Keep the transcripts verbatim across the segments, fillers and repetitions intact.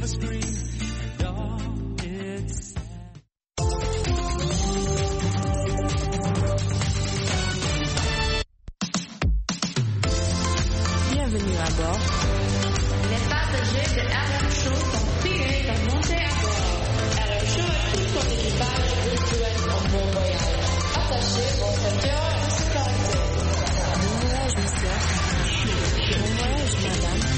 Bienvenue à bord. Les passagers de R M Show sont priés de monter à bord. R M Show et tout son équipage vous souhaitent un bon voyage. Attachez vos ceintures de sécurité. Bon voyage, monsieur. Bon voyage, madame.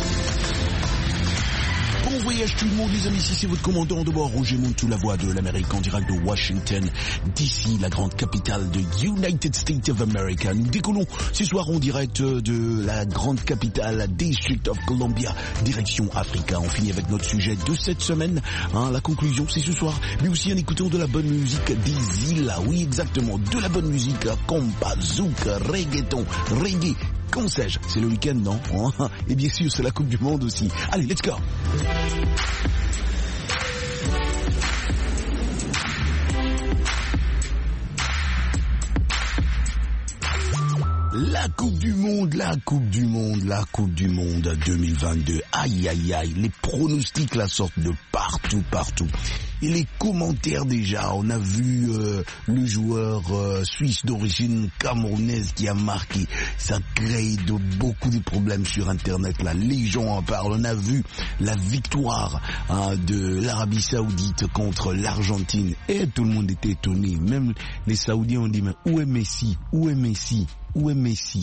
Bon voyage tout le monde les amis, ici c'est votre commandant de bord Roger Montou, la voix de l'Amérique en direct de Washington D C, la grande capitale de United States of America. Nous décollons ce soir en direct de la grande capitale District of Columbia, direction Africa. On finit avec notre sujet de cette semaine, hein, la conclusion c'est ce soir, mais aussi en écoutant de la bonne musique des îles, oui exactement, de la bonne musique, compas, zouk, reggaeton, reggae. Comment sais-je? C'est le week-end, non? Et bien sûr, c'est la Coupe du Monde aussi. Allez, let's go! La Coupe du Monde, la Coupe du Monde, la Coupe du Monde deux mille vingt-deux. Aïe, aïe, aïe, les pronostics la sortent de partout, partout. Et les commentaires déjà, on a vu euh, le joueur euh, suisse d'origine camerounaise qui a marqué. Ça crée de beaucoup de problèmes sur Internet, là. Les gens en parlent. On a vu la victoire hein, de l'Arabie Saoudite contre l'Argentine. Et tout le monde était étonné. Même les Saoudiens ont dit, mais où est Messi? Où est Messi? Où est Messi?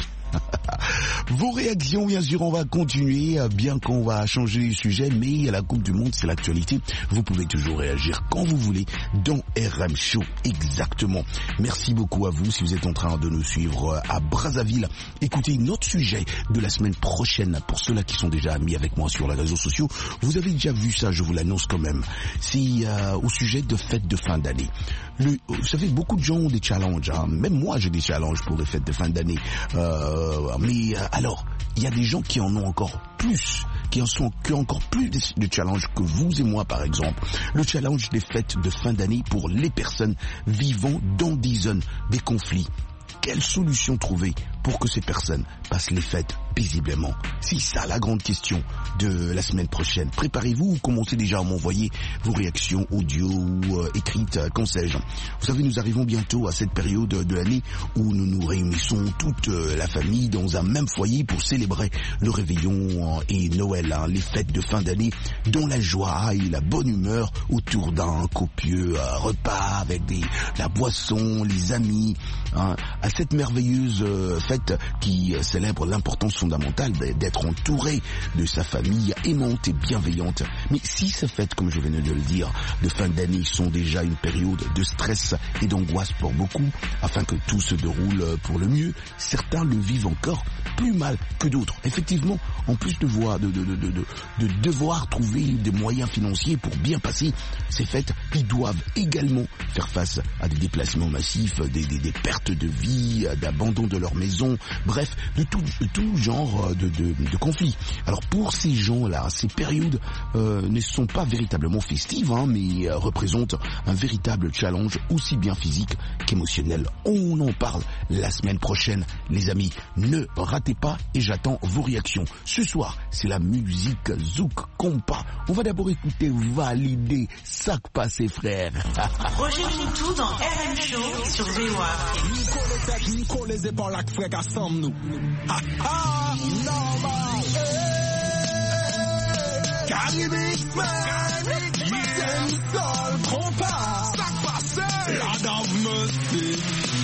Vos réactions, bien sûr, on va continuer, bien qu'on va changer de sujet, mais la Coupe du Monde, c'est l'actualité. Vous pouvez toujours réagir quand vous voulez dans R M Show, exactement. Merci beaucoup à vous si vous êtes en train de nous suivre à Brazzaville. Écoutez, notre sujet de la semaine prochaine, pour ceux-là qui sont déjà amis avec moi sur les réseaux sociaux, vous avez déjà vu ça, je vous l'annonce quand même. C'est euh, au sujet de fêtes de fin d'année. Le, vous savez, beaucoup de gens ont des challenges, hein. Même moi j'ai des challenges pour les fêtes de fin d'année. Euh, mais euh, alors, il y a des gens qui en ont encore plus, qui en sont qui ont encore plus de, de challenges que vous et moi par exemple. Le challenge des fêtes de fin d'année pour les personnes vivant dans des zones des conflits. Quelle solution trouver pour que ces personnes passent les fêtes paisiblement? C'est ça la grande question de la semaine prochaine. Préparez-vous, commencez déjà à m'envoyer vos réactions audio ou euh, écrites, euh, quand sais-je. Vous savez, nous arrivons bientôt à cette période de l'année où nous nous réunissons toute euh, la famille dans un même foyer pour célébrer le réveillon euh, et Noël, hein, les fêtes de fin d'année, dans la joie et la bonne humeur autour d'un copieux euh, repas avec des, la boisson, les amis, hein, à cette merveilleuse euh, fête qui euh, célèbre l'importance fondamentale d'être entouré de sa famille aimante et bienveillante. Mais si ces fêtes, comme je venais de le dire, de fin d'année sont déjà une période de stress et d'angoisse pour beaucoup, afin que tout se déroule pour le mieux, certains le vivent encore plus mal que d'autres. Effectivement, en plus de, voir, de, de, de, de, de, de devoir trouver des moyens financiers pour bien passer ces fêtes, ils doivent également faire face à des déplacements massifs, des, des, des pertes de vie, d'abandon de leur maison, bref, de tout, de tout genre de, de, de conflits. Alors pour ces gens-là, ces périodes euh, ne sont pas véritablement festives, hein, mais euh, représentent un véritable challenge aussi bien physique qu'émotionnel. On en parle la semaine prochaine, les amis. Ne ratez pas et j'attends vos réactions. Ce soir, c'est la musique zouk compas. On va d'abord écouter Valider, sac passé frère. Roger Montou dans R M Show sur V O A. Nico les épaules avec frère ensemble nous. Ha ha, normal. Caribbean man, c'est sol compas. Sac passé, la dame me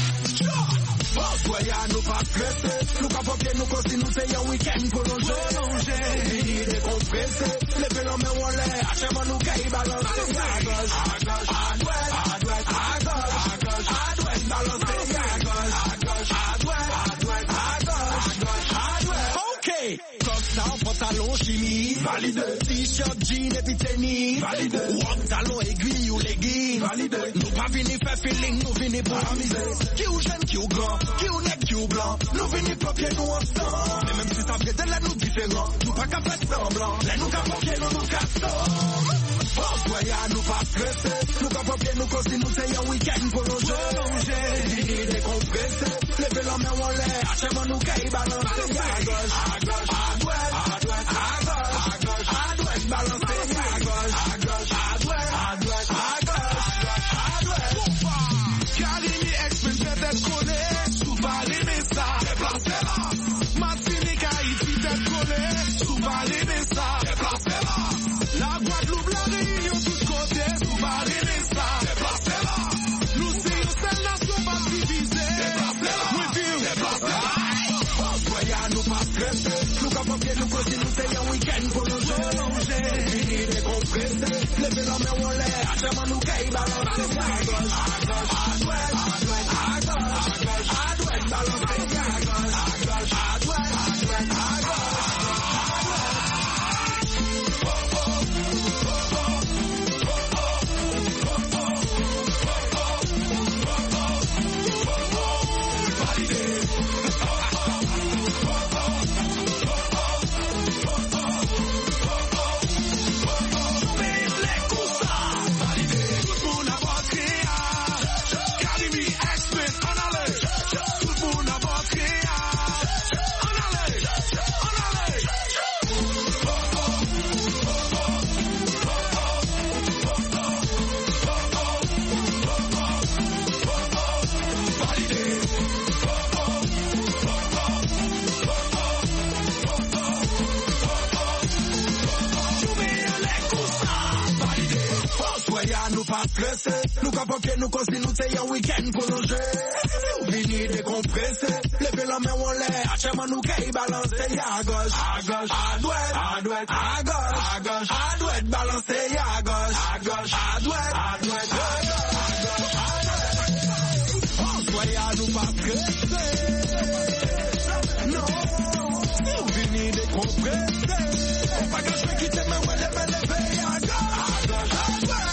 soyez nous pas stressés, nous pas papier nous cause nous c'est un week-end prolongé, fini décompressé, les pénons mais on l'est, à chaque fois nous caille balancer, à gauche, à gauche, à droite, à droite, à gauche, à gauche, à droite, balancer, à gauche, à gauche, à droite, à droite, à gauche, à gauche, à droite, ok, top pantalon chimie, valide, t-shirt, jean et puis tennis, valide, rock, talon, aiguille ou legging, valide, nous pas venir faire feeling, nous venir pour amuser, qui ou jeune, qui ou grand, qui ou nègre, qui ou blanc, nous venir papier nous ensemble, mais même si ça fait de là nous différents, nous pas qu'à faire semblant, là nous qu'à papier nous nous cassons, oh soyez nous pas stressés, nous pas papier nous cause nous c'est un week-end prolongé, fini décompressé, les belles mains on l'air, à chaque fois nous caille balancer, à gauche, à gauche, à droite, à droite, à gauche, à gauche, à droite, balancer, à gauche. compressé. Levez la main en l'air, achève nous caille balancer. À gauche, à gauche, à droite, à droite, à gauche, à gauche, à droite, balancer. À gauche, à gauche, à droite, à droite, à gauche. Nous capons que nous cosons nous c'est un week-end prolongé. Fini décompressé, levez la main en l'air, achève nous caille balancer. À gauche, à gauche, à droite, à droite, à gauche, à gauche, à droite, balancer. À gauche, à gauche, à droite, à droite, à gauche, à gauche, à droite. Oh, soyez à nous pas pressés. Non, fini décompressé. On va gâcher quitter mais ouais lever lever. À gauche, à gauche, à droite.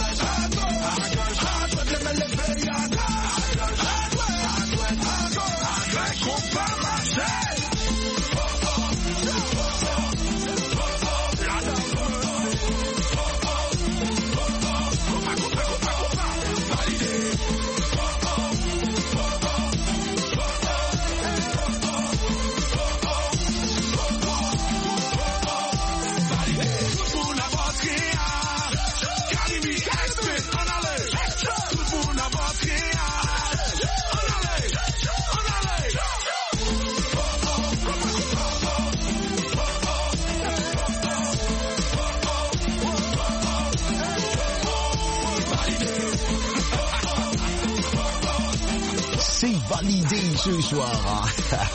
Validé ce soir.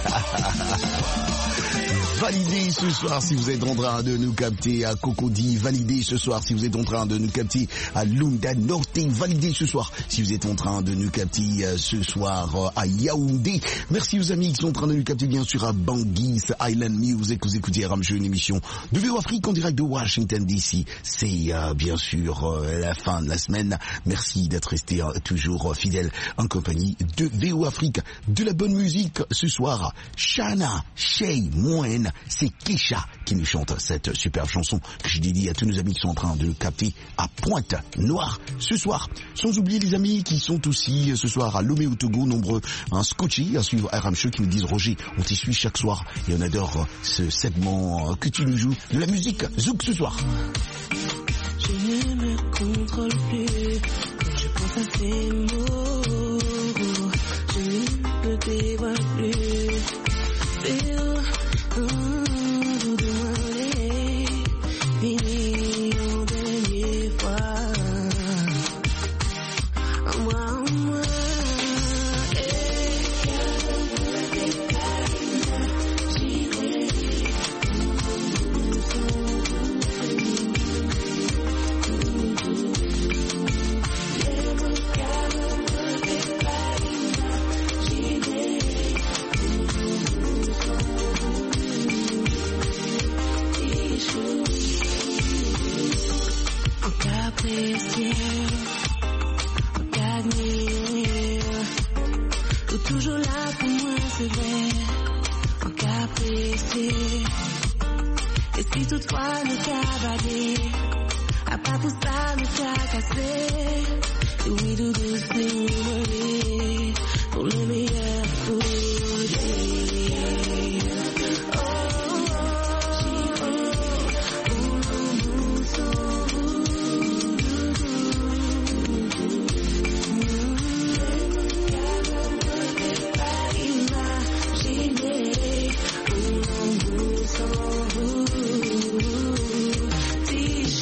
Validé ce soir si vous êtes en train de nous capter à Cocody. Validé ce soir si vous êtes en train de nous capter à Lunda Norte. Validé ce soir si vous êtes en train de nous capter ce soir à Yaoundé. Merci aux amis qui sont en train de nous capter bien sûr à Bangui, Island Music. Vous écoutez R M Show, une émission de V O Afrique en direct de Washington D C. C'est euh, bien sûr euh, la fin de la semaine. Merci d'être resté euh, toujours fidèle en compagnie de V O Afrique. De la bonne musique ce soir. Shana, Shay, Moen, c'est Kesha qui nous chante cette superbe chanson que je dédie à tous nos amis qui sont en train de capter à Pointe-Noire ce soir. Sans oublier les amis qui sont aussi ce soir à Lomé au Togo, nombreux un scotché à suivre R M Show qui nous disent Roger, on t'y suit chaque soir et on adore ce segment que tu nous joues de la musique Zouk ce soir. Je ne me contrôle plus quand je pense à ces mots. Je ne me dévoile plus. Feel, hum, vous demandez, fini en dernière fois. En moi, en moi. Apprécier, regarder, ou toujours là pour moi c'est vrai, en apprécier. Et si toutefois le cavaler, à part tout ça le cassé, oui tout doucement pour le meilleur pour lui. T-shirt.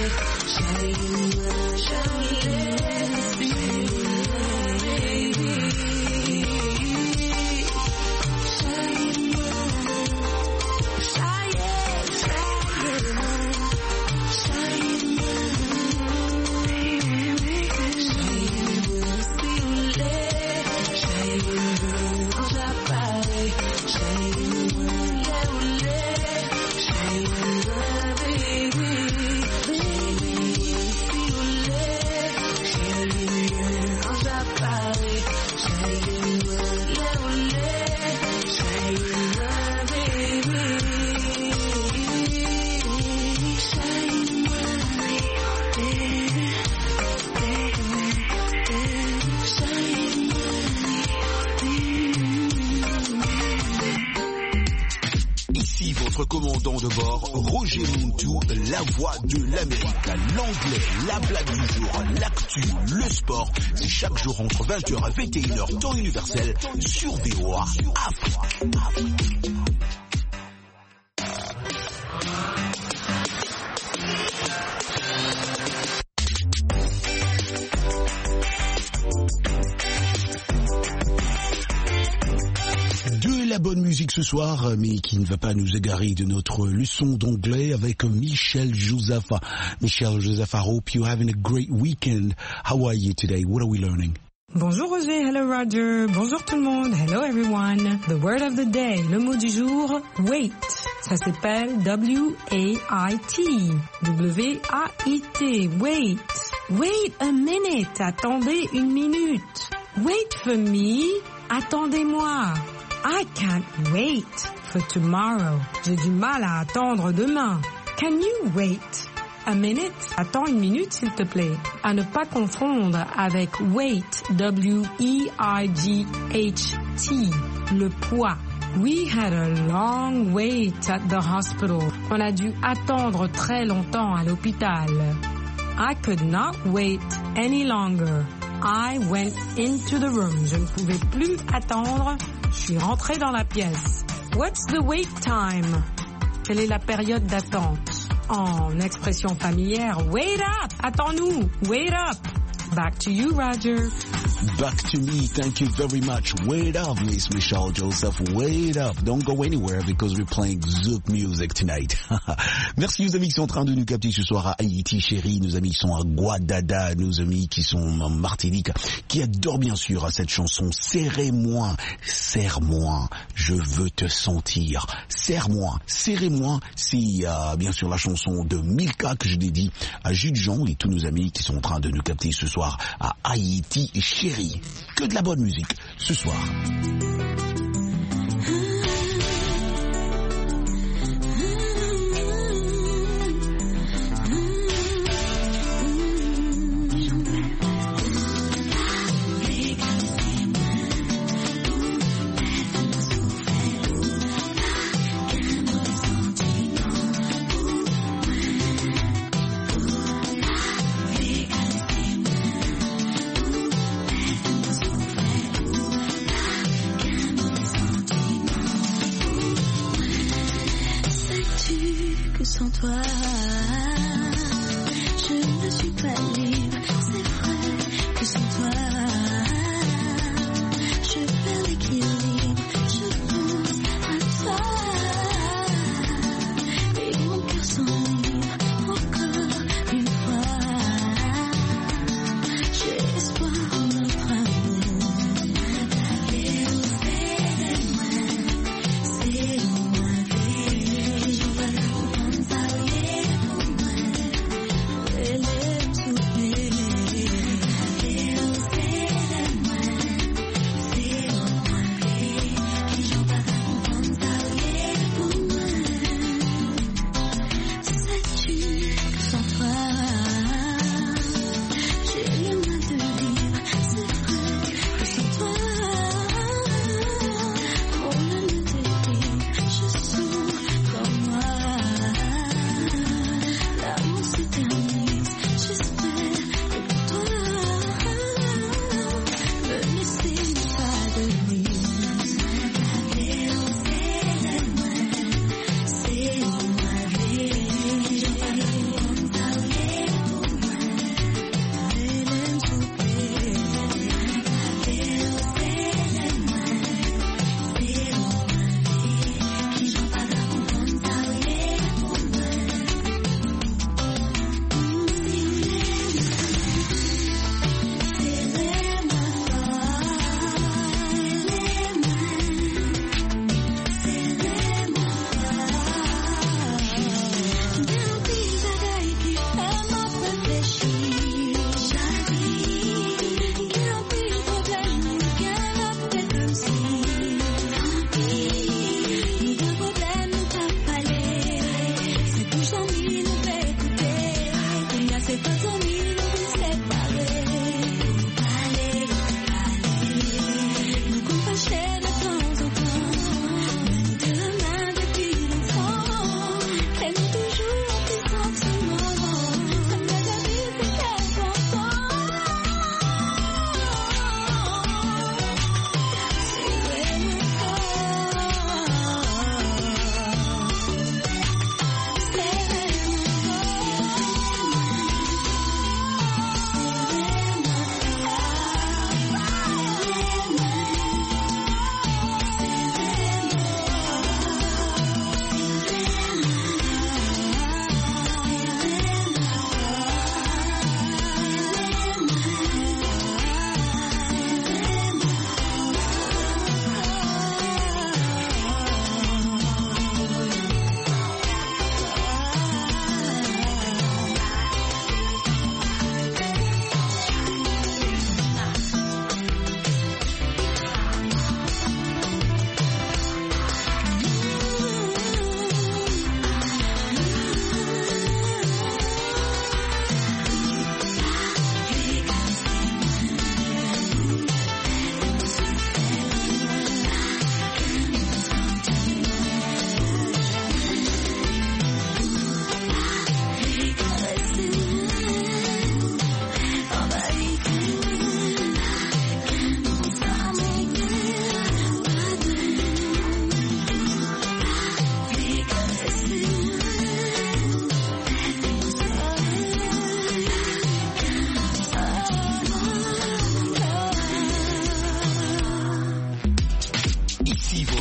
Commandant de bord, Roger Muntu, la voix de l'Amérique, l'anglais, la blague du jour, l'actu, le sport, c'est chaque jour entre vingt heures et vingt et une heures temps universel sur V O A Afrique. Bonne musique ce soir, mais qui ne va pas nous égarer de notre leçon d'anglais avec Michel Josepha. Michel Josepha, I hope you're having a great weekend. How are you today? What are we learning? Bonjour Roger, hello Roger, bonjour tout le monde, hello everyone. The word of the day, le mot du jour, wait. Ça s'appelle W A I T. W A I T, wait. Wait a minute, attendez une minute. Wait for me, attendez-moi. I can't wait for tomorrow. J'ai du mal à attendre demain. Can you wait a minute? Attends une minute, s'il te plaît. À ne pas confondre avec wait, W E I G H T, le poids. We had a long wait at the hospital. On a dû attendre très longtemps à l'hôpital. I could not wait any longer. I went into the room. Je ne pouvais plus attendre. Je suis rentrée dans la pièce. What's the wait time? Quelle est la période d'attente? En expression familière, wait up! Attends-nous! Wait up! Back to you, Roger. Back to me. Thank you very much. Wait up, Miss Michelle Joseph. Wait up. Don't go anywhere because we're playing Zouk music tonight. Merci aux amis qui sont en train de nous capter ce soir à Haïti, chérie. Nos amis qui sont à Guadada. Nos amis qui sont en Martinique. Qui adorent bien sûr cette chanson. Serrez-moi. Serre-moi. Je veux te sentir. Serre-moi. Serrez-moi. C'est euh, bien sûr la chanson de Milka que je dédie à Jules Jean et tous nos amis qui sont en train de nous capter ce soir à Haïti, chérie. Que de la bonne musique ce soir. Sans toi, je ne suis pas libre. C'est vrai que sans toi, je perds l'équilibre. Je pense à toi et mon cœur s'enivre encore une fois. J'ai espoir en notre amour. C'est loin, c'est je vois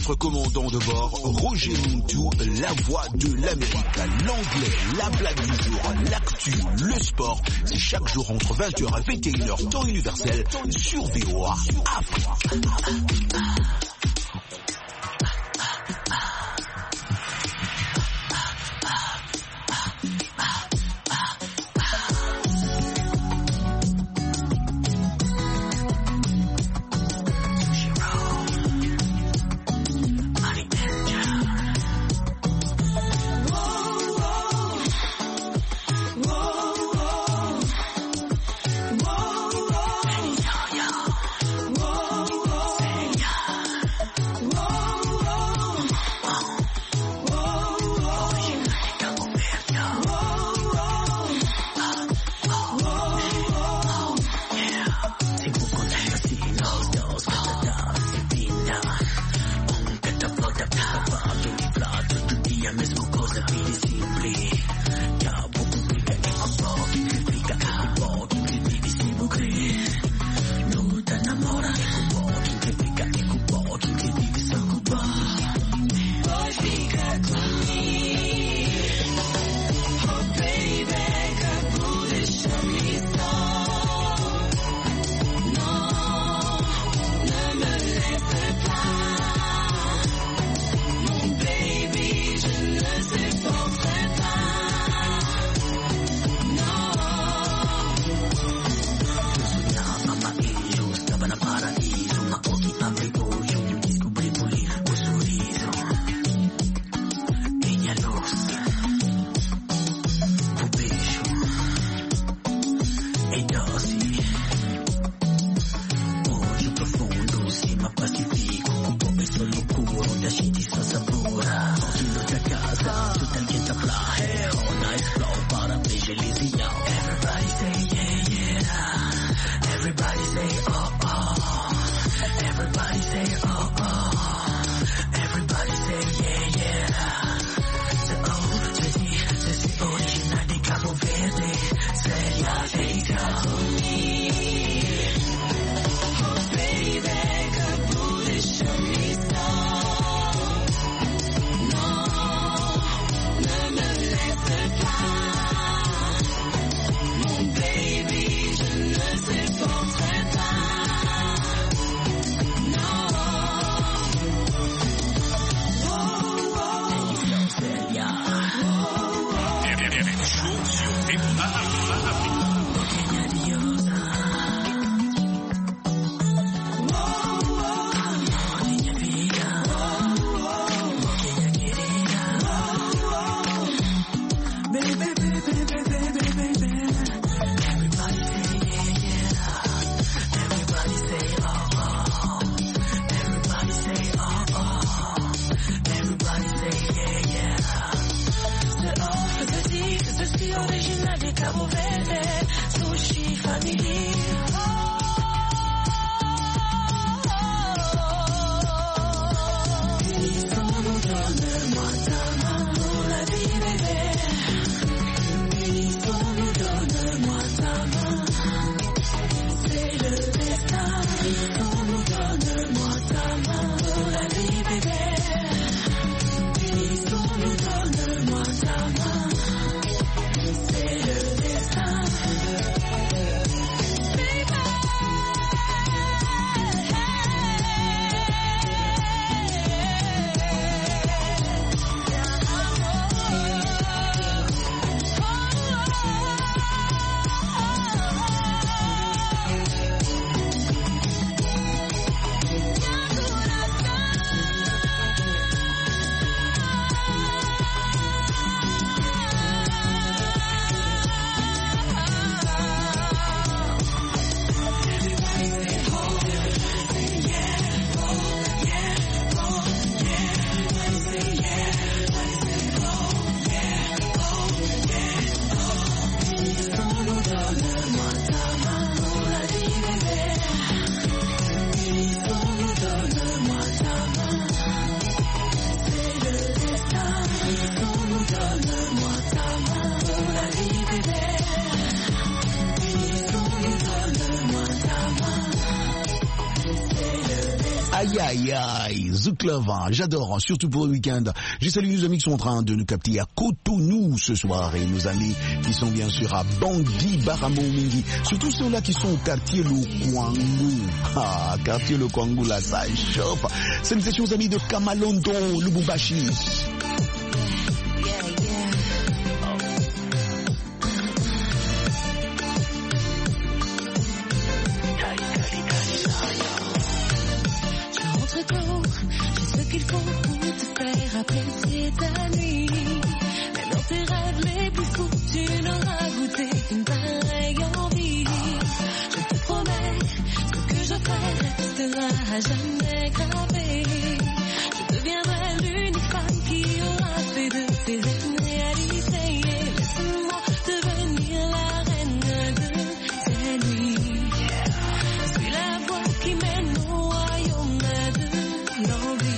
votre commandant de bord, Roger Muntu, la voix de l'Amérique. L'anglais, la blague du jour, l'actu, le sport, c'est chaque jour entre vingt heures et vingt et une heures, temps universel, sur V O A Afrique. Aïe aïe aïe, The Club, hein, j'adore, surtout pour le week-end. J'ai salué nos amis qui sont en train de nous capter à Cotonou ce soir et nos amis qui sont bien sûr à Bangui, Baramo, Mingi. Surtout ceux-là qui sont au quartier Le Kwangu. Ah, quartier Le Kwangu, là, ça chauffe. Salutations aux amis de Kamalondo, Lubumbashi. Qu'il faut pour te faire apprécier ta nuit. Même dans tes rêves les plus fous, tu n'auras goûté qu'une pareille envie. Je te promets, ce que je ferai restera à jamais gravé. Je deviendrai l'unique femme qui aura fait de tes rêves une réalité. Laisse-moi devenir la reine de ces nuits. Je suis la voix qui mène au royaume de l'envie.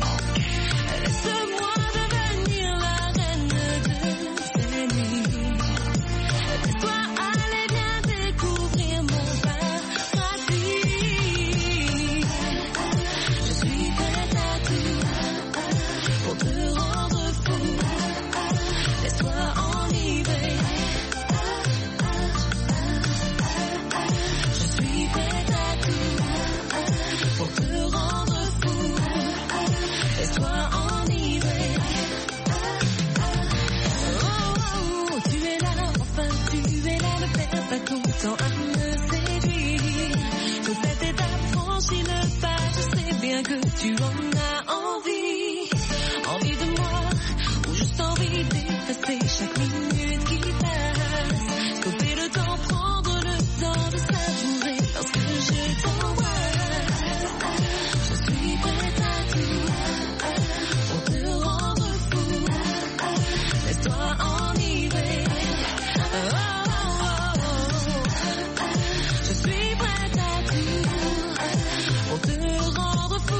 Que tu en as envie, envie de moi, ou juste envie d'effacer chaque minute qui passe, stopper le temps, prendre le temps de savourer lorsque je t'embrasse. Je suis prête à tout pour te rendre fou, laisse-toi enivrer. Oh, oh, oh. Je suis prête à tout pour te rendre fou.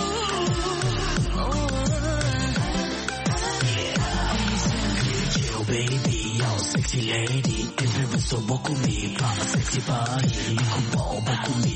Baby, yo, sexy lady, everyone so beaucoup me, pas sexy body, beaucoup beaucoup me,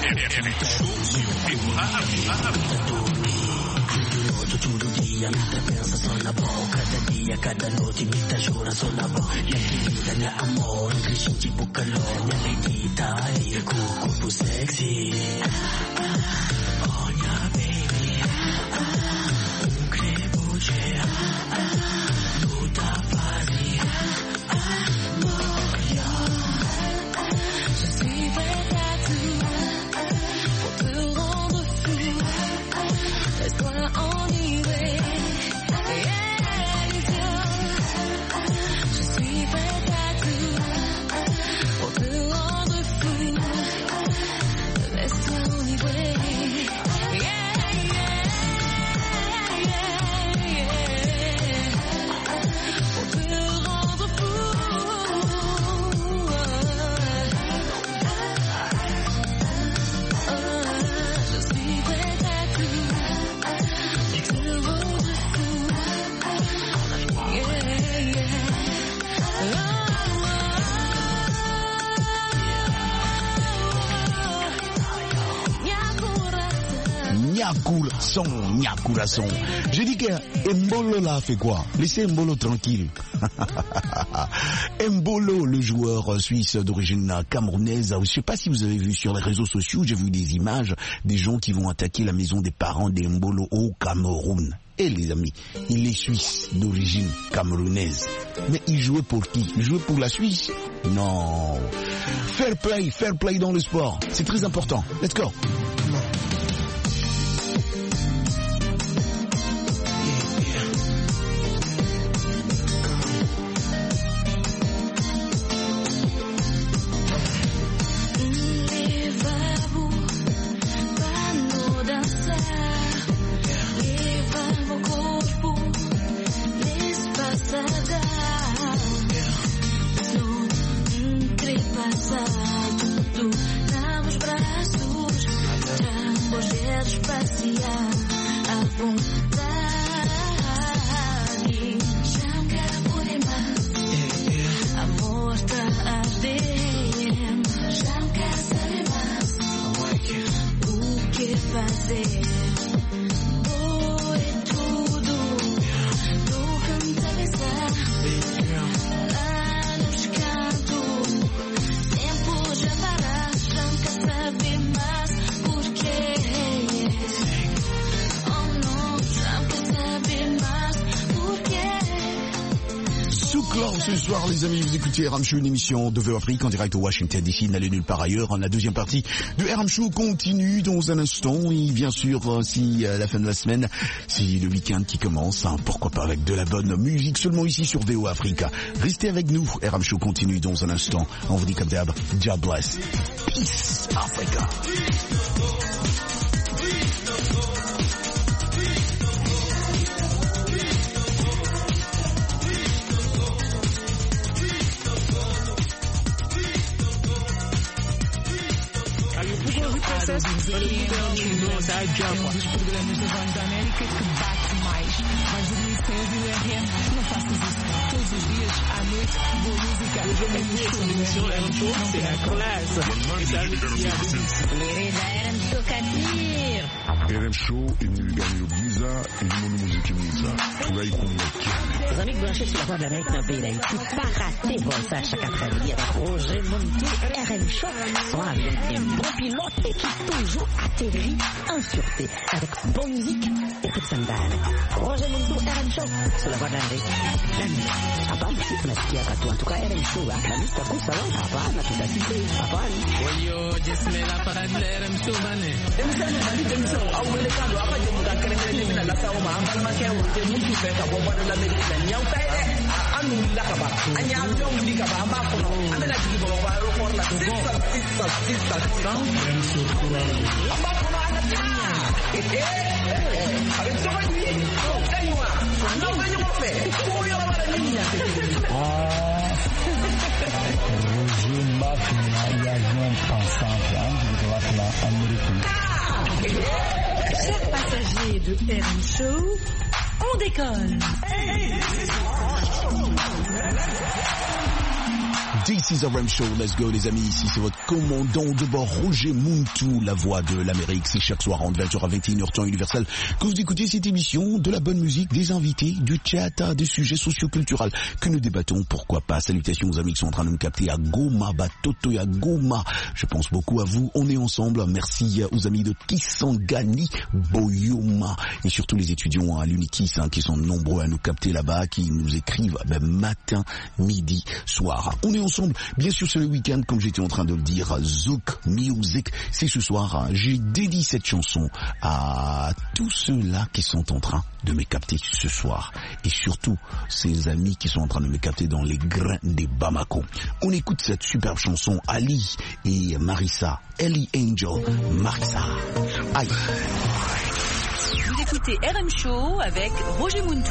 tutto il dia mi sta pensa sulla bocca, cada dia, cada notte mi sta giura sulla bocca, la vita, la amore, crescenti buccalò, la dita, il corpo sexy. Oh, yeah, baby, un crebuce, tutta fasi, moia. Je suis prête à tout pour te rendre fou, laisse-toi enivrer. Je suis prête à tout pour te rendre fou, laisse-toi enivrer. Nyakurason, Nyakurason. J'ai dit que Mbolo là fait quoi? Laissez Mbolo tranquille. Mbolo, le joueur suisse d'origine camerounaise, je ne sais pas si vous avez vu sur les réseaux sociaux, j'ai vu des images des gens qui vont attaquer la maison des parents d'Mbolo au Cameroun. Et les amis, il est suisse d'origine camerounaise. Mais il jouait pour qui? Il jouait pour la Suisse? Non. Fair play, fair play dans le sport. C'est très important. Let's go. Fazer Ce soir, les amis, vous écoutez R M Show, une émission de V O Afrique en direct au Washington D C. N'allez nulle part ailleurs. La deuxième partie de R M Show continue dans un instant. Et bien sûr, si à la fin de la semaine, si le week-end qui commence, hein, pourquoi pas avec de la bonne musique seulement ici sur V O Afrique. Restez avec nous. R M Show continue dans un instant. On vous dit comme d'hab, God bless. Peace, Africa. Um dos programas da Voz da América que bate mais. Vais dormir sem ouvir o R M? Não faças isso. Todos os dias, à noite, boa música. Hoje é muito show. L'émission R M Show, c'est la classe. R M Show, Emile Gagnon Giza, et le monde musique Giza. Tout là, il connaît. Les amis branchés sur la Voix de l'Amérique dans le pays d'Haïti, pas rater bon ça chaque après-midi avec Roger Montou, R M Show, son avion qui est un bon pilote et qui toujours atterrit en sûreté avec bonne musique et toute sandale. Roger Montou, R M Show, sur la Voix de l'Amérique. La musique, à part ici, on a ce qu'il y a en tout cas R M Show, la musique, à coup ça va, à part, on a tout à cité, à part. Oyo, jisme la parade de R M Show, bane. Awulikando abaje mudakerengere mina lasawo ma ambalma ke wote mutu fe ka bo bado la me na nyaw tay de anu la ka ba anya do wuli ka ba amba ko no amena tigi bo ba ro ko la sista sista sista amba ko no ana tinya eh eh avec so ba ni ko kanywa no ba ni mo fe ko yo ba la ninya ah Roger Mafia ya non pensant hein de la américaine. Chers passagers de R M Show, on décolle. This is a R M Show, let's go les amis, ici c'est votre commandant de bord Roger Montou, la voix de l'Amérique. C'est chaque soir entre vingt heures à vingt et une heures temps universel que vous écoutez cette émission, de la bonne musique, des invités, du chat, des sujets socioculturels que nous débattons, pourquoi pas. Salutations aux amis qui sont en train de me capter à Goma, Batoto et à Goma. Je pense beaucoup à vous, on est ensemble. Merci aux amis de Kisangani, Boyoma et surtout les étudiants à l'Unikis hein, qui sont nombreux à nous capter là-bas, qui nous écrivent ben, matin, midi, soir. On est ensemble, bien sûr c'est le week-end comme j'étais en train de le dire, Zouk Music, c'est ce soir, j'ai dédié cette chanson à tous ceux-là qui sont en train de me capter ce soir et surtout ces amis qui sont en train de me capter dans les grains des Bamako. On écoute cette superbe chanson, Ali et Marissa, Ellie Angel, Marissa. Aïe. Vous écoutez R M Show avec Roger Montou.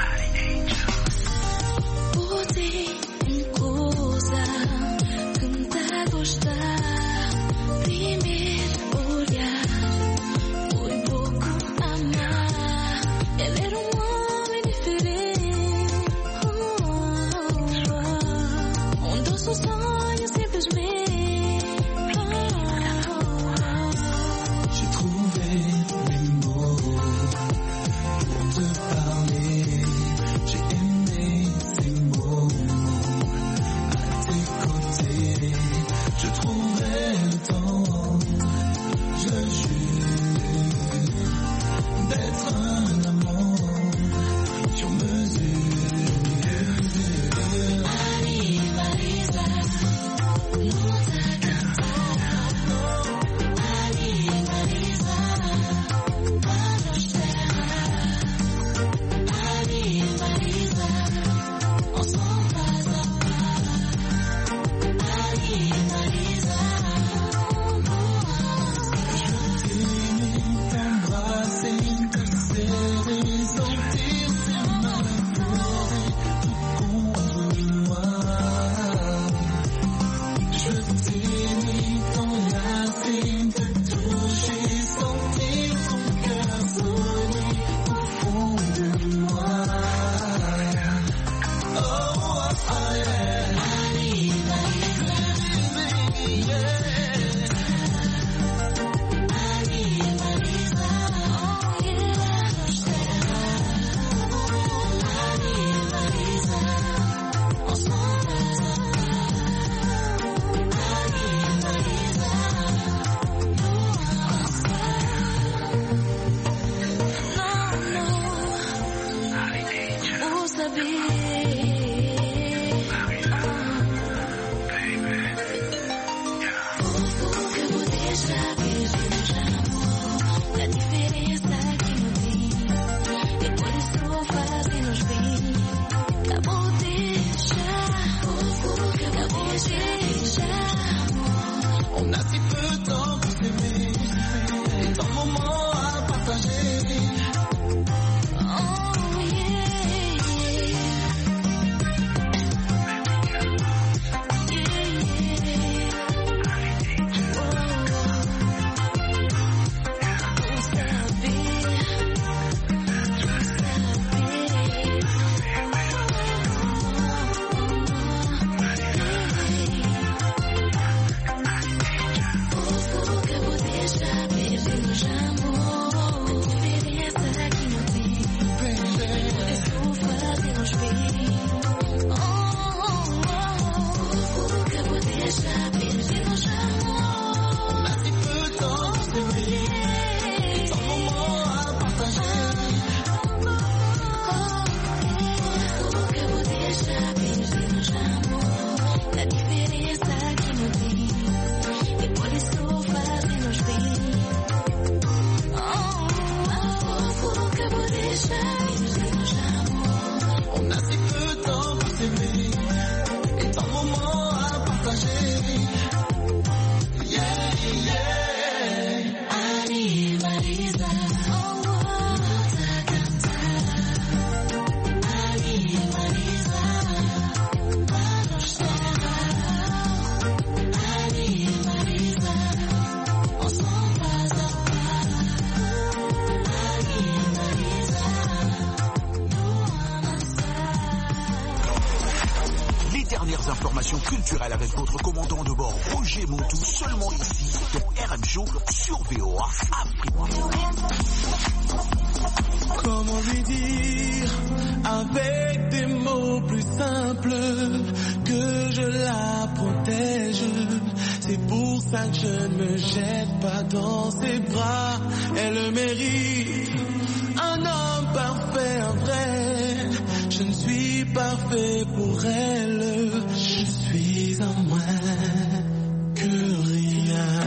J'ai trouvé les mots pour te parler. J'ai aimé Informations culturelles avec votre commandant de bord Roger Montou, seulement ici dans R M Show sur V O A Afrique. Comment lui dire avec des mots plus simples que je la protège? C'est pour ça que je ne me jette pas dans ses bras. Elle mérite un homme parfait, un vrai. Je ne suis pas fait pour elle. Je suis en moins que rien.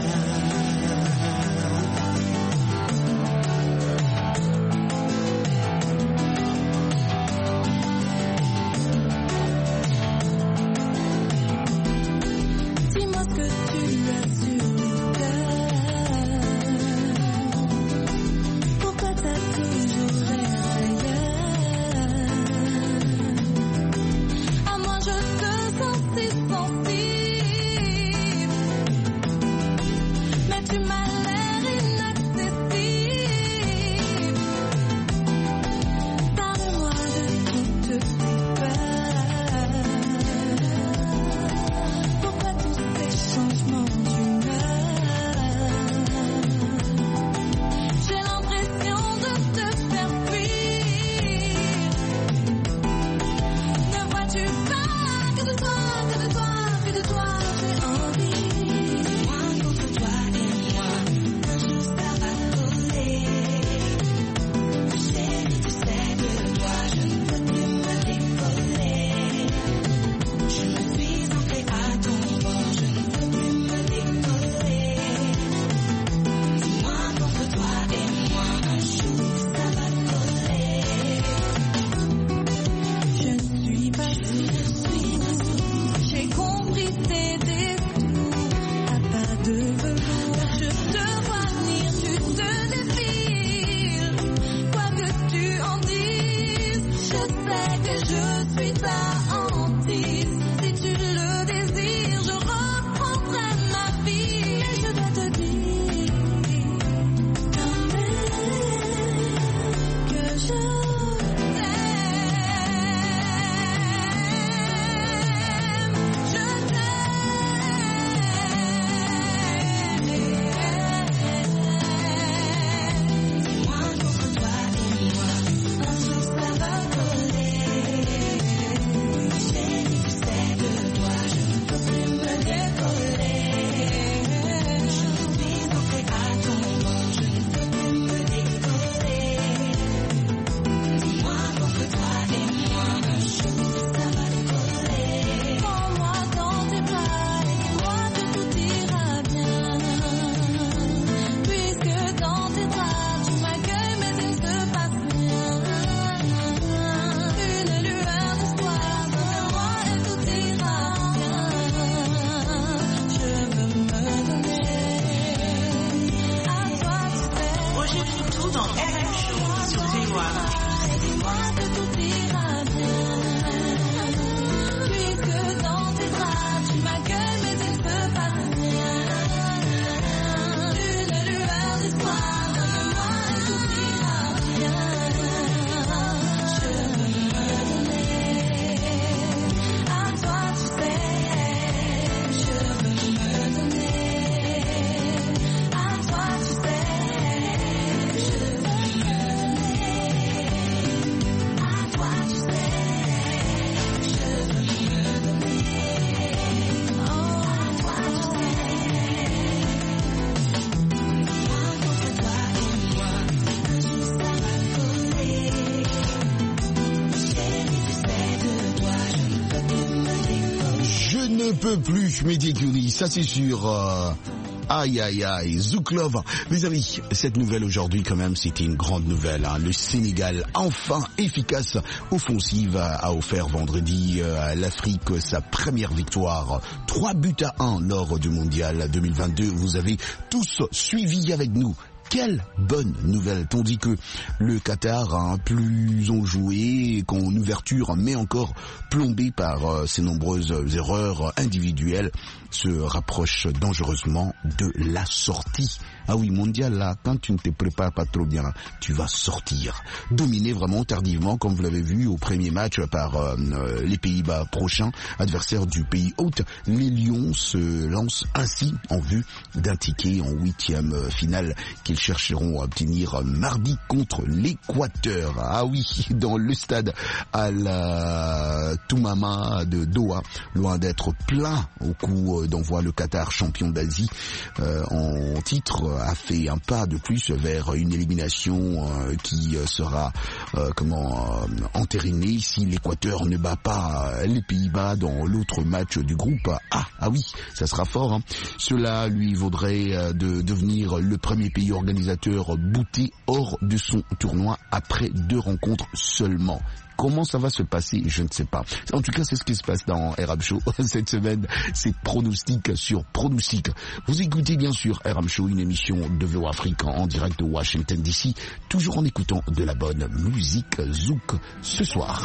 Dis-moi ce que tu as sur le cœur. Pourquoi t'as toujours l'air ailleurs? À moi je te sens si sensible. Mais tu m'as l'air inaccessible. Parle-moi de toutes tes peurs. Pourquoi tous ces changements d'humeur? J'ai l'impression de te faire fuir. Ne vois-tu pas que de toi, que de toi, que de toi j'ai envie? Moi contre toi et moi, un jour ça va coller. Chérie, tu sais que toi je ne peux plus me décoller. Je me suis ancrée à ton bord, je ne peux plus me décoller. Dis-moi contre toi et moi, un jour ça va coller. Je ne suis pas sûre, je suis pas sûre. J'ai compris tes détours, à pas de velours. Je te vois venir, tu te défiles. Quoi que tu en dises, je sais que je suis ta hantise. Si tu le désires, je reprendrai ma vie. Et je dois te dire quand même que je t'aime. Je t'aime. Dis-moi contre toi et moi, un jour ça va coller. Chérie, tu sais que toi je ne peux plus me décoller. Je suis ancrée à ton bord, je ne peux plus me décoller. Dis-moi contre toi et moi, un jour ça va coller. Prends-moi dans tes bras et dis-moi que tout ira bien. Puisque dans tes bras tu m'accueilles mais il ne se passe rien. Une lueur d'espoir dans moi et tout ira bien. Je veux me donner à toi, tu sais. Roger Montou dans R M Show sur V O A Afrique. Dis-moi que tout ira bien. Puisque dans tes bras tu m'accueilles mais il ne se passe rien. Une lueur d'espoir dans moi et tout ira bien. Je veux me donner à toi, tu sais. Je veux me donner à toi, tu sais. Je veux me donner à toi, tu sais. Je veux me donner oh, à toi, tu sais. Moi contre toi et moi, un jour ça va coller. Chérie, tu sais de toi, je ne peux plus me décoller. Je ne peux plus m'éticuler, ça c'est sûr. Euh, Aïe, aïe, aïe, Zouk Love. Les amis, cette nouvelle aujourd'hui, quand même, c'était une grande nouvelle. Hein. Le Sénégal, enfin efficace, offensive, a offert vendredi à l'Afrique sa première victoire. Trois buts à un lors du Mondial deux mille vingt-deux. Vous avez tous suivi avec nous. Quelle bonne nouvelle, tandis que le Qatar, hein, plus enjoué qu'en ouverture, mais encore plombé par euh, ses nombreuses erreurs individuelles, se rapproche dangereusement de la sortie. Ah oui, mondial, là, quand tu ne te prépares pas trop bien, tu vas sortir. Dominé vraiment tardivement, comme vous l'avez vu au premier match par euh, les Pays-Bas prochains, adversaires du pays hôte, les Lions se lancent ainsi en vue d'un ticket en huitième finale qu'ils chercheront à obtenir mardi contre l'Équateur. Ah oui, dans le stade Al Toumama de Doha, loin d'être plein au coup d'envoi, le Qatar, champion d'Asie euh, en titre, a fait un pas de plus vers une élimination euh, qui sera euh, comment euh, entérinée si l'Équateur ne bat pas les Pays-Bas dans l'autre match du groupe. Ah, ah oui, ça sera fort. Hein. Cela lui vaudrait euh, de devenir le premier pays organisateur bouté hors de son tournoi après deux rencontres seulement. Comment ça va se passer, je ne sais pas. En tout cas, c'est ce qui se passe dans R M Show cette semaine. C'est pronostic sur pronostic. Vous écoutez bien sûr R M Show, une émission de V O Afrique en direct de Washington D C, toujours en écoutant de la bonne musique zouk ce soir.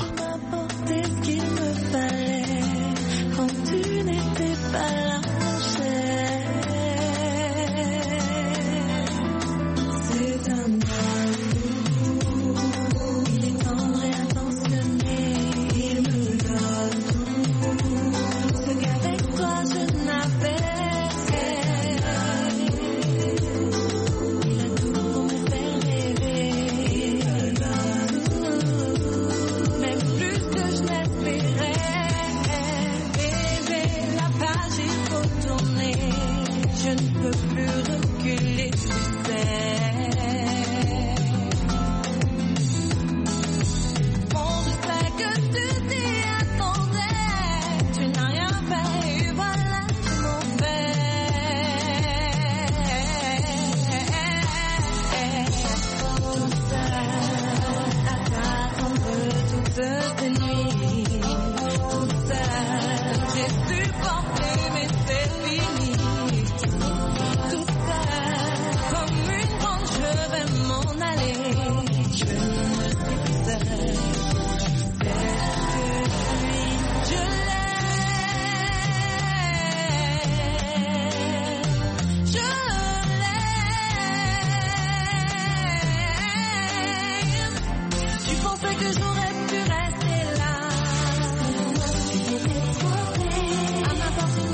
À ma porte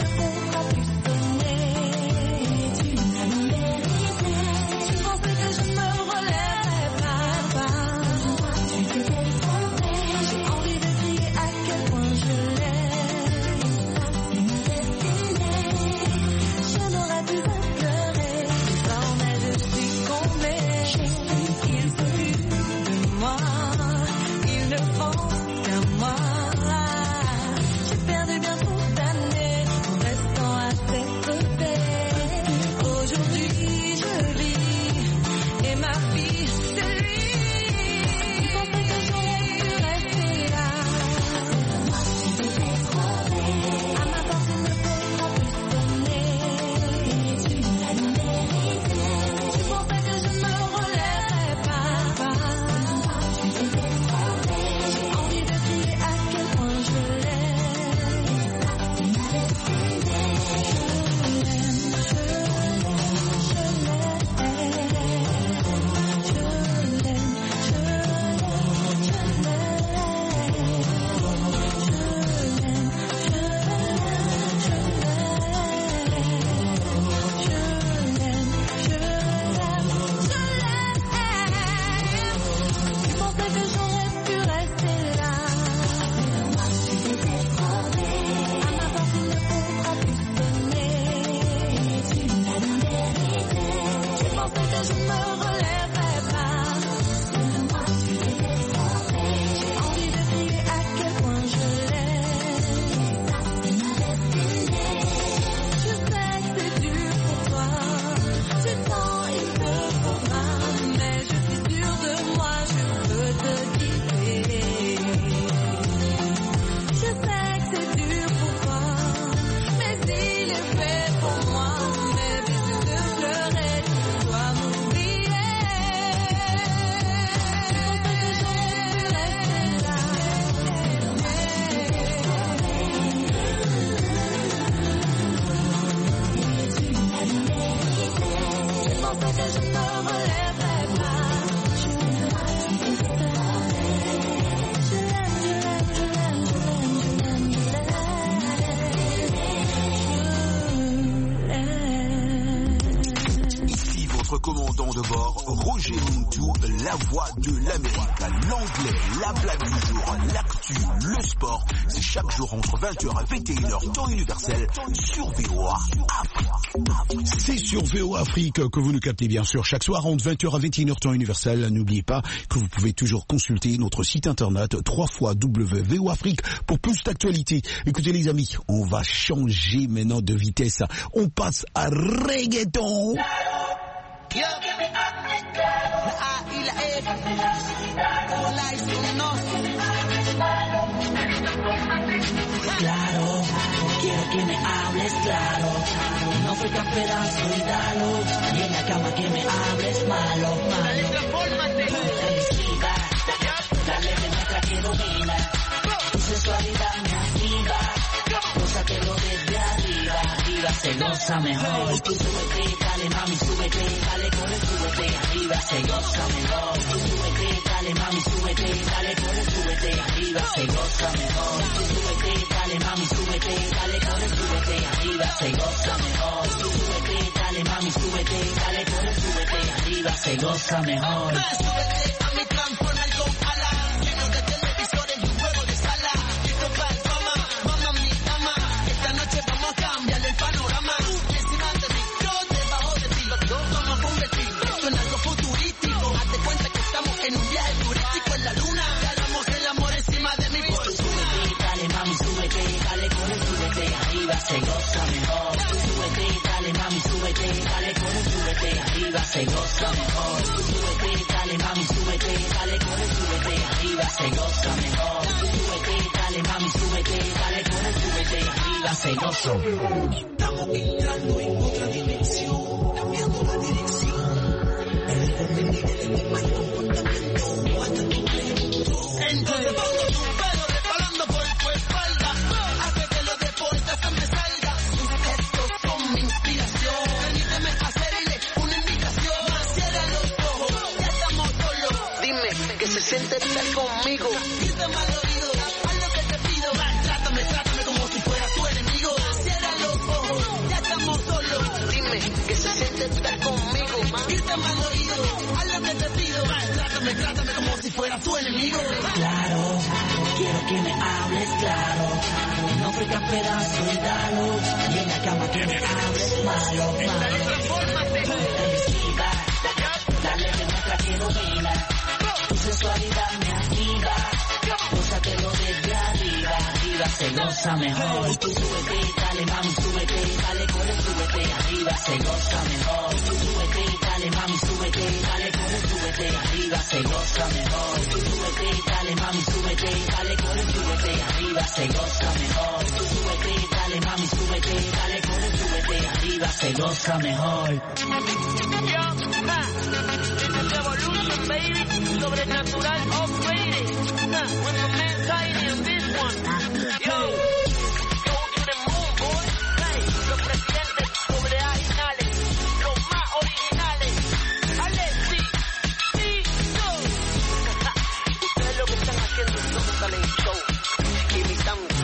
peut-être je ne me relèverai pas. Je l'aime, je l'aime, je l'aime, je l'aime, je l'aime. Ici votre commandant de bord, Roger Muntu, la voix de l'Amérique, l'anglais, la blague du jour, l'actu, le sport. C'est chaque jour entre vingt heures et vingt et une heures, temps universel, sur V O A Afrique. C'est sur V O A Afrique que vous nous captez bien sûr chaque soir entre vingt heures et vingt et une heures, temps universel. N'oubliez pas que vous pouvez toujours consulter notre site internet w w w point v o afrique pour plus d'actualités. Écoutez les amis, on va changer maintenant de vitesse. On passe à reggaeton. Yo, la A y la F, con la y son no. Claro, quiero que me hables claro. No fui tan pedazo y dalo. Y en la cama que me hables malo, malo. Agresiva, dale de muestra que domina. Tu sensualidad me activa. Gózatelo desde arriba, arriba se goza mejor. Tú súbete, dale mami, súbete, dale corre, súbete, arriba se goza mejor. Tú súbete, dale mami, súbete, dale corre, súbete, arriba se goza mejor. Tú súbete, dale mami, súbete, dale corre, súbete, arriba se goza mejor. Tú súbete, dale mami, súbete, dale corre, súbete, arriba se goza mejor. Súbete a mi transformer con alas, lleno de televisores y un juego de sala. Listo para el fama, vamos a mi cama. Esta noche vamos a cambiar el panorama. Encima de mí, yo debajo de ti. Los dos vamos a convertir esto en algo futurístico. Hazte cuenta que estamos en un viaje turístico en la luna. Y hagamos el amor encima de mi fortuna. Súbete, dale mami, súbete, dale corre, súbete, arriba se goza mejor. Tú súbete, dale mami, súbete, dale corre, súbete, arriba se goza mejor. Tú súbete, dale mami, súbete, dale corre, súbete, arriba se goza mejor. Tú súbete, dale mami, súbete, dale corre, súbete, arriba se goza mejor. Estamos entrando en otra dimensión, cambiando la dirección. El contenido de mi mal comportamiento, hasta tu pregunto. Entonces pongo tu pelo resbalando por tu espalda. Hace que los deportes se me salga. Tus gestos son mi inspiración. Permíteme hacerle una invitación. Cierra los ojos, ya estamos solos. Dime que se siente estar conmigo. Grítame al oído, haz lo que te pido. Trátame, trátame como si fuera tu enemigo. Cierra los ojos, ya estamos solos. Dime que se siente estar conmigo. Grítame al oído, haz lo que te pido. Trátame, trátame como si fuera tu enemigo. Claro, quiero que me hables claro. No fui tan pedazo y dalo. Y en la cama que me hables malo, malo. Agresiva, dale de muestra que domina. Tu sensualidad me activa. Gózatelo desde arriba, arriba se goza mejor. Tú súbete, dale mami, súbete, dale corre, súbete, arriba se goza mejor. Tú súbete, dale mami, súbete, dale corre, súbete, arriba se goza mejor. Tú súbete, dale mami, súbete, dale corre, súbete, arriba se goza mejor. Tú súbete, dale mami, súbete, dale corre, súbete, arriba se goza mejor. Yo, ma, this is evolution, baby. Sobrenatural upgraded. Nah, with my man Tiny on this one. Yo, go to the moon, boy. Hey, los presidentes sobreoriginales, los más originales. Alexi, sí, yo. Ustedes lo que están haciendo es un talent show. Imitando.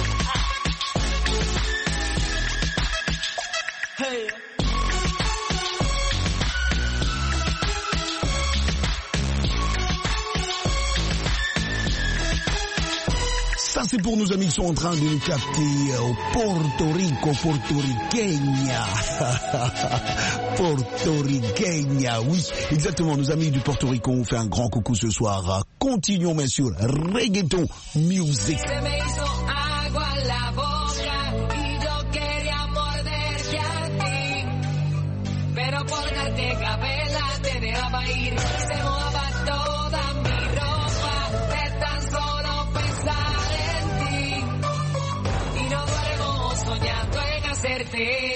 Hey. Ça, c'est pour nos amis qui sont en train de nous capter au Porto Rico, portoricaine. Portoricaine, oui, exactement. Nos amis du Porto Rico ont fait un grand coucou ce soir. Continuons, bien sûr. Reggaeton music. Se me hizo agua en la boca y yo quería morderte a ti, pero por darte capela te dejaba ir. Se mojaba toda mi ropa de tan solo pensar en ti y no duermo soñando en hacerte.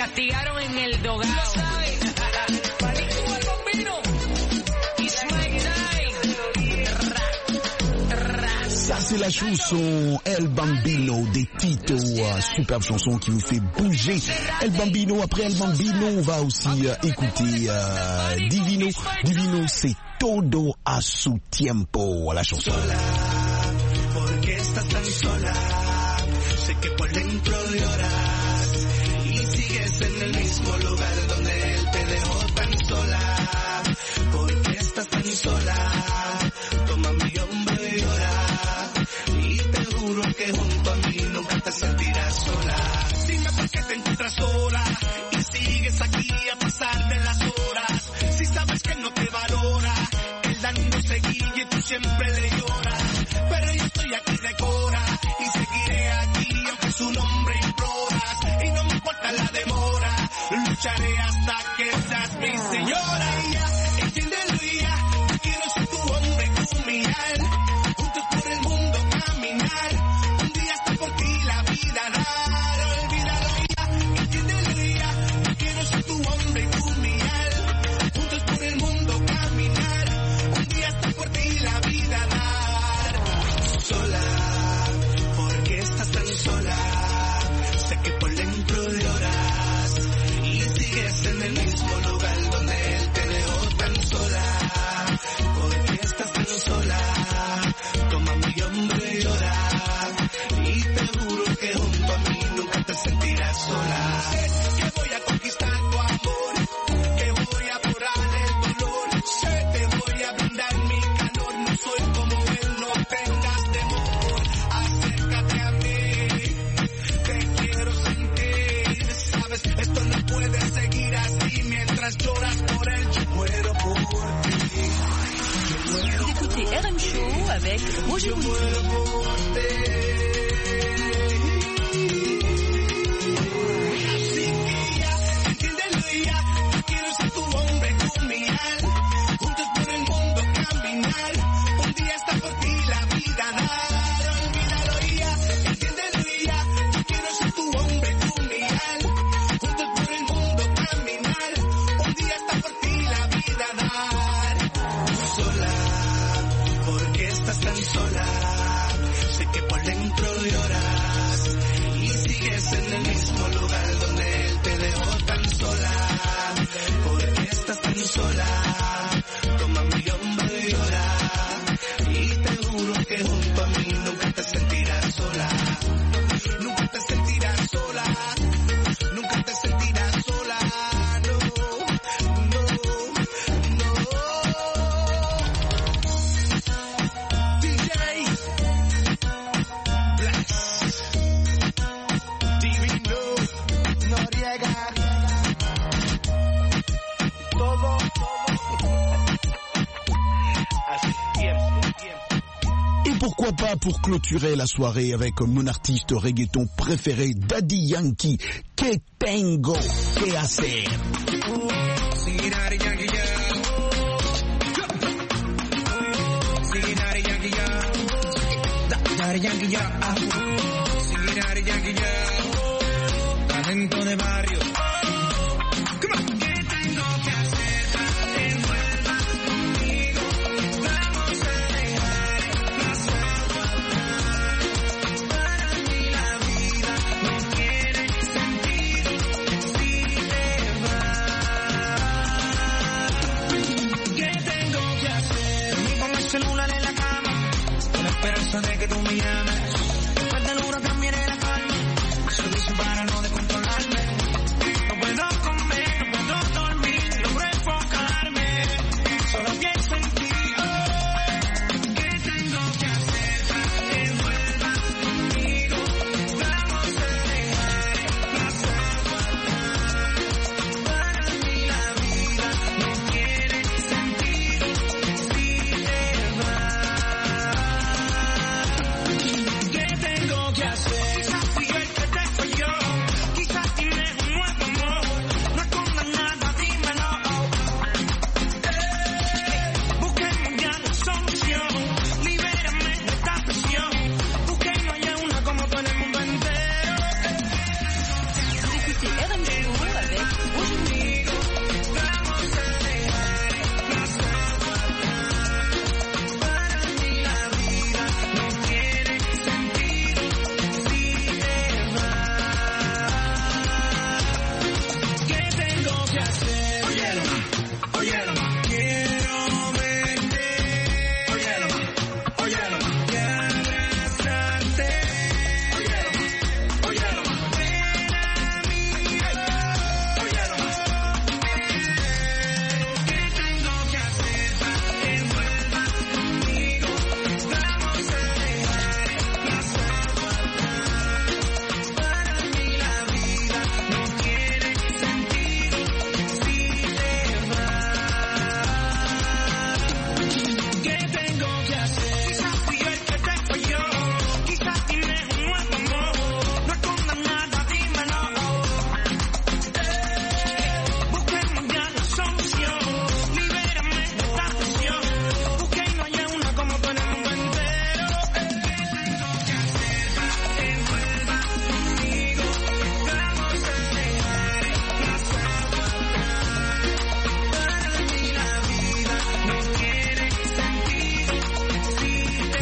castigaron en el dogado. Lo sabes. Palísimo el bambino. Y Swag Ça c'est la chanson El Bambino des Tito, euh, superbe chanson qui vous fait bouger. El Bambino, après El Bambino, on va aussi euh, écouter euh, Divino. Divino, c'est Todo a su tiempo, la chanson. Sola, porque estás tan sola, sé que por dentro lloras y sigues en el mismo lugar donde él te dejó tan sola, porque estás tan sola, toma mi hombro y llora, y te juro que junto a mí nunca te sentirás sola. Dime por qué te encuentras sola y sigues aquí a pasar de las horas, si sabes que no te valora, él dando seguir y tú siempre le lloras, pero yo estoy aquí de cora y seguiré aquí aunque su nombre imploras, y no me importa la demora, lucharé hasta que seas mi señora. Y ya, entiéndelo y ya, yo quiero ser tu hombre, tú mi alma, juntos por el mundo caminar, un día hasta por ti la vida dar, olvídalo y ya, entiéndelo y ya, yo quiero ser tu hombre, tú mi alma, juntos por el mundo caminar, un día hasta por ti la vida dar. Sola, porque estás tan sola, sé que por dentro lloras y sigues en el mismo lugar donde él te dejó tan sola, porque estás tan sola, toma mi hombro y llora, y te juro que junto a mí nunca te sentirás sola. Sé que voy a conquistar tu amor, que voy a borrar el dolor, sé que voy a brindar mi calor, no soy como él, no tengas temor, acércate a mí, te quiero sentir, sabes, esto no puede seguir así, mientras lloras por él, yo muero por ti. Vous écoutez R M Show avec Roger Mountou. Así que ya, entiéndelo y ya, yo quiero ser tu hombre, tú mi alma, juntos por el mundo caminar, un día hasta por ti la vida dar, olvídalo y ya, entiéndelo y ya, yo quiero ser tu hombre, tú mi alma, juntos por el mundo caminar, un día hasta por ti la vida dar. Sola, porque estás tan sola, sé que por dentro lloras y sigues en el mismo lugar donde él te dejó tan sola, porque estás tan sola, toma mi hombro y llora, y te juro que junto a mí nunca te sentirás sola, nunca te sentirás sola, nunca te sentirás sola, no, no, no. D J Blast, Divino, Noriega, todo, así tiempo, tiempo. Et pourquoi pas pour clôturer la soirée avec mon artiste reggaeton préféré, Daddy Yankee, Que Tengo Que Hacer. Daddy Yankee ya, ah, sí, Daddy Yankee ya, talento de barrio. Come on. ¿Qué tengo que hacer para que vuelvas conmigo? Vamos a dejar el pasado atrás. Para mí la vida no tiene sentido si te vas. ¿Qué tengo que hacer? Me pongo el celular en la cama, con la esperanza de que tú me llames. Después del huracán viene la calma, eso dice para no descontrolarme.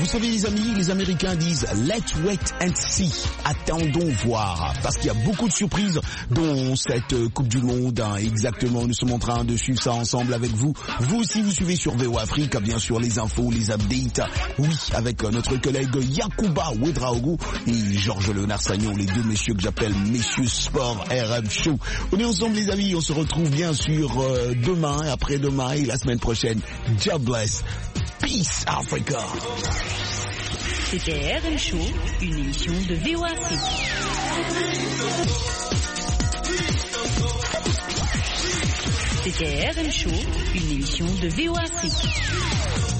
Vous savez les amis, les Américains disent let's wait and see. Attendons voir, parce qu'il y a beaucoup de surprises dans cette Coupe du Monde. Hein. Exactement, nous sommes en train de suivre ça ensemble avec vous. Vous aussi, vous suivez sur V O Afrique, bien sûr, les infos, les updates. Oui, avec notre collègue Yacouba Ouedraogo et Georges Léonard Sagnon, les deux messieurs que j'appelle messieurs sport R M Show. On est ensemble les amis, on se retrouve bien sûr euh, demain, après-demain et la semaine prochaine. God bless. Peace Africa. C'était R M Show, une émission de V O Afrique. C'était R M Show, une émission de V O Afrique.